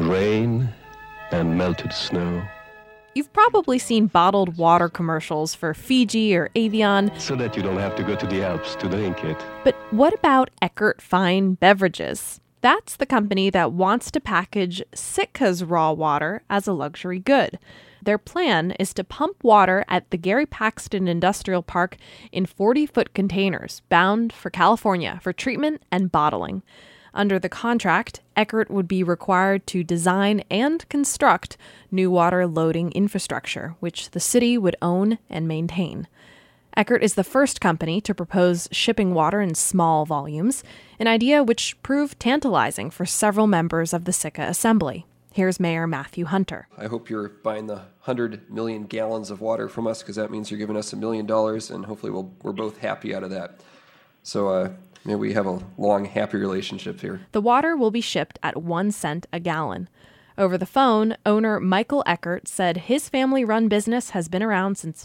rain and melted snow. You've probably seen bottled water commercials for Fiji or Evian. So that you don't have to go to the Alps to drink it. But what about Eckert Fine Beverages? That's the company that wants to package Sitka's raw water as a luxury good. Their plan is to pump water at the Gary Paxton Industrial Park in 40-foot containers bound for California for treatment and bottling. Under the contract, Eckert would be required to design and construct new water loading infrastructure, which the city would own and maintain. Eckert is the first company to propose shipping water in small volumes, an idea which proved tantalizing for several members of the Sitka Assembly. Here's Mayor Matthew Hunter. I hope you're buying the 100 million gallons of water from us, because that means you're giving us $1 million, and hopefully we're both happy out of that. So maybe we have a long, happy relationship here. The water will be shipped at 1 cent a gallon. Over the phone, owner Michael Eckert said his family-run business has been around since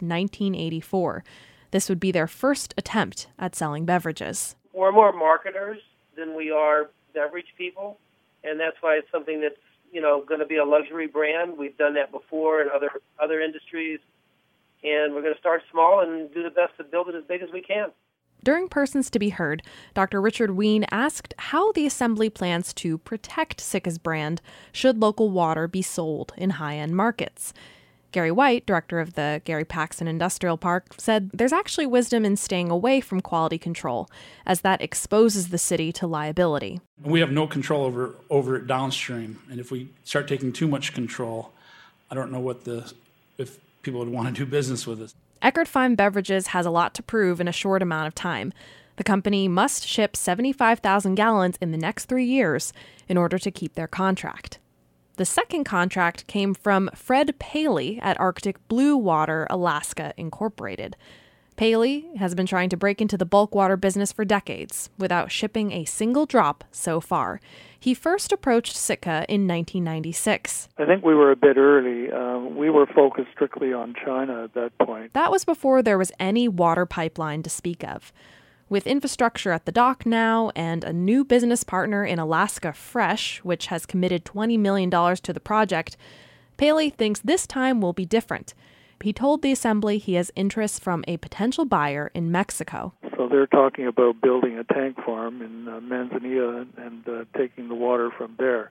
1984. This would be their first attempt at selling beverages. We're more marketers than we are beverage people, and that's why it's something that's going to be a luxury brand. We've done that before in other industries, and we're going to start small and do the best to build it as big as we can. During Persons to be Heard, Dr. Richard Ween asked how the Assembly plans to protect Sitka's brand should local water be sold in high-end markets. Gary White, director of the Gary Paxton Industrial Park, said there's actually wisdom in staying away from quality control, as that exposes the city to liability. We have no control over it downstream, and if we start taking too much control, I don't know if people would want to do business with us. Eckert Fine Beverages has a lot to prove in a short amount of time. The company must ship 75,000 gallons in the next 3 years in order to keep their contract. The second contract came from Fred Paley at Arctic Blue Water Alaska Incorporated. Paley has been trying to break into the bulk water business for decades without shipping a single drop so far. He first approached Sitka in 1996. I think we were a bit early. We were focused strictly on China at that point. That was before there was any water pipeline to speak of. With infrastructure at the dock now and a new business partner in Alaska Fresh, which has committed $20 million to the project, Paley thinks this time will be different. He told the Assembly he has interest from a potential buyer in Mexico. So they're talking about building a tank farm in Manzanilla and taking the water from there.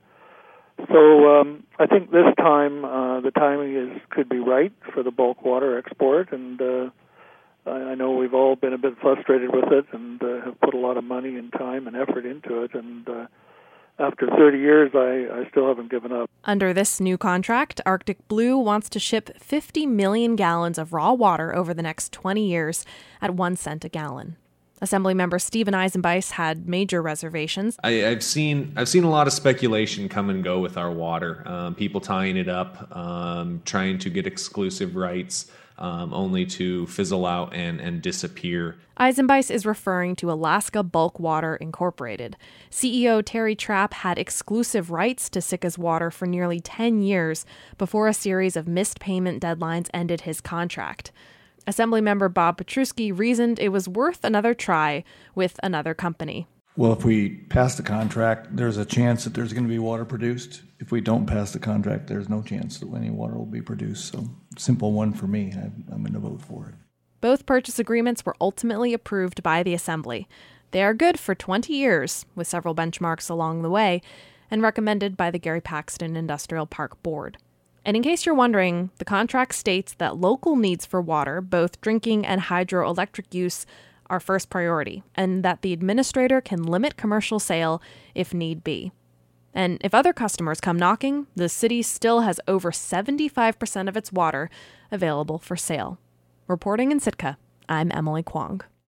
So I think this time the timing could be right for the bulk water export, and I know we've all been a bit frustrated with it and have put a lot of money and time and effort into it, and after 30 years, I still haven't given up. Under this new contract, Arctic Blue wants to ship 50 million gallons of raw water over the next 20 years at 1 cent a gallon. Assemblymember Stephen Eisenbeis had major reservations. I've seen a lot of speculation come and go with our water. People tying it up, trying to get exclusive rights, only to fizzle out and disappear. Eisenbeis is referring to Alaska Bulk Water Incorporated. CEO Terry Trapp had exclusive rights to Sitka's water for nearly 10 years before a series of missed payment deadlines ended his contract. Assemblymember Bob Petruski reasoned it was worth another try with another company. Well, if we pass the contract, there's a chance that there's going to be water produced. If we don't pass the contract, there's no chance that any water will be produced. So, simple one for me. I'm going to vote for it. Both purchase agreements were ultimately approved by the Assembly. They are good for 20 years, with several benchmarks along the way, and recommended by the Gary Paxton Industrial Park Board. And in case you're wondering, the contract states that local needs for water, both drinking and hydroelectric use, are first priority, and that the administrator can limit commercial sale if need be. And if other customers come knocking, the city still has over 75% of its water available for sale. Reporting in Sitka, I'm Emily Kwong.